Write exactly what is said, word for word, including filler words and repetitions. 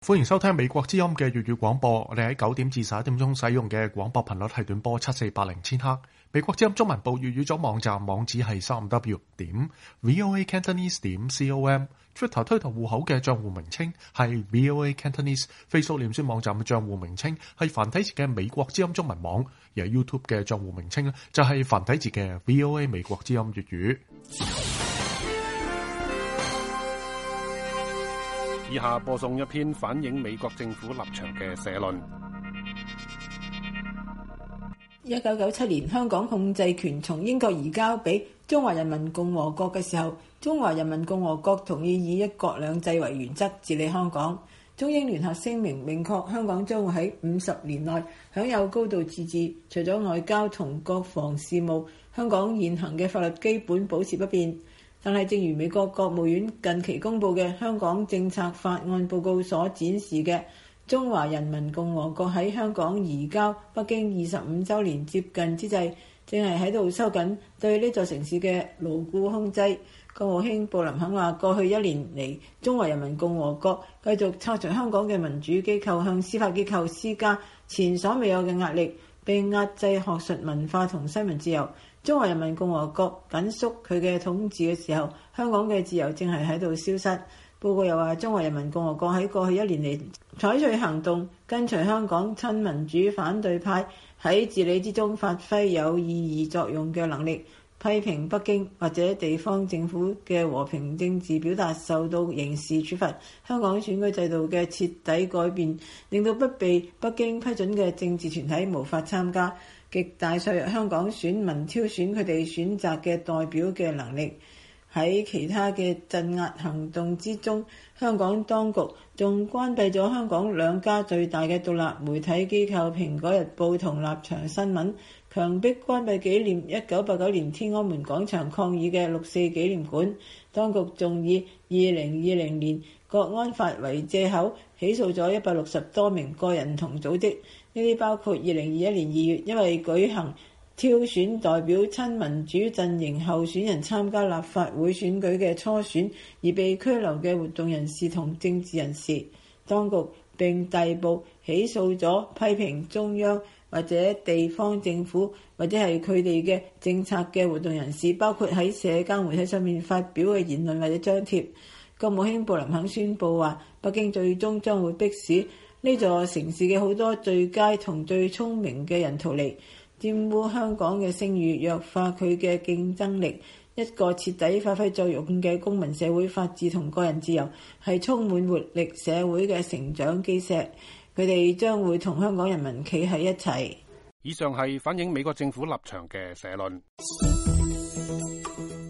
歡迎收聽美國之音嘅粵語廣播。我哋喺九點至十一點鐘使用嘅廣播頻率係短波七四八零千赫。美國之音中文部粵語組網站網址係三 w 點 voa cantonese 點 com。Twitter 推特戶口嘅賬戶名稱係 voa cantonese。Facebook 臉書網站嘅賬戶名稱係繁體字嘅美國之音中文網，而 YouTube 嘅賬戶名稱咧就係繁體字嘅 voa 美國之音粵語。 以下播送一篇反映美國政府立場嘅社論。 一九九七年，香港控制權從英國移交俾中華人民共和國嘅時候，中華人民共和國同意以一國兩制為原則治理香港。中英聯合聲明明確香港將會喺五十年內享有高度自治，除咗外交同國防事務，香港現行嘅法律基本保持不變。但係，正如美國國務院近期公布嘅香港政策法案報告所展示嘅，中華人民共和國喺香港移交北京二十五週年接近之際，正係喺度收緊對呢座城市嘅牢固控制。國務卿布林肯話：過去一年嚟，中華人民共和國繼續拆除香港嘅民主機構，向司法機構施加前所未有嘅壓力，並壓制學術文化同新聞自由。中華人民共和國緊縮佢嘅統治嘅時候，香港嘅自由正係喺度消失。報告又話，中華人民共和國喺過去一年嚟採取行動，跟隨香港親民主反對派喺治理之中發揮有意義作用嘅能力，批評北京或者地方政府嘅和平政治表達受到刑事處罰。香港選舉制度嘅徹底改變，令到不被北京批准嘅政治團體無法參加，極大削弱香港選民挑選佢哋選擇嘅代表嘅能力。喺其他嘅鎮壓行動之中，香港當局仲關閉咗香港兩家最大嘅獨立媒體機構《蘋果日報》同《立場新聞》，強迫關閉紀念一九八九年天安門廣場抗議嘅六四紀念館。當局仲以二零二零年國安法為藉口，起訴咗一百六十多名個人同組織，呢啲包括二零二一年二月因為舉行挑選代表親民主陣營候選人參加立法會選舉嘅初選而被拘留嘅活動人士同政治人士。當局並逮捕起訴咗批評中央或者地方政府或者係佢哋嘅政策嘅活動人士，包括喺社交媒體上面發表嘅言論或者張貼。國務卿布林肯宣佈話，北京最終將會迫使呢座城市嘅好多最佳同最聰明嘅人逃離，玷污香港嘅聲譽，弱化佢嘅競爭力。一個徹底發揮作用嘅公民社會、法治同個人自由係充滿活力社會嘅成長基石。佢哋將會同香港人民企喺一齊。 以上係反映美國政府立場嘅社論。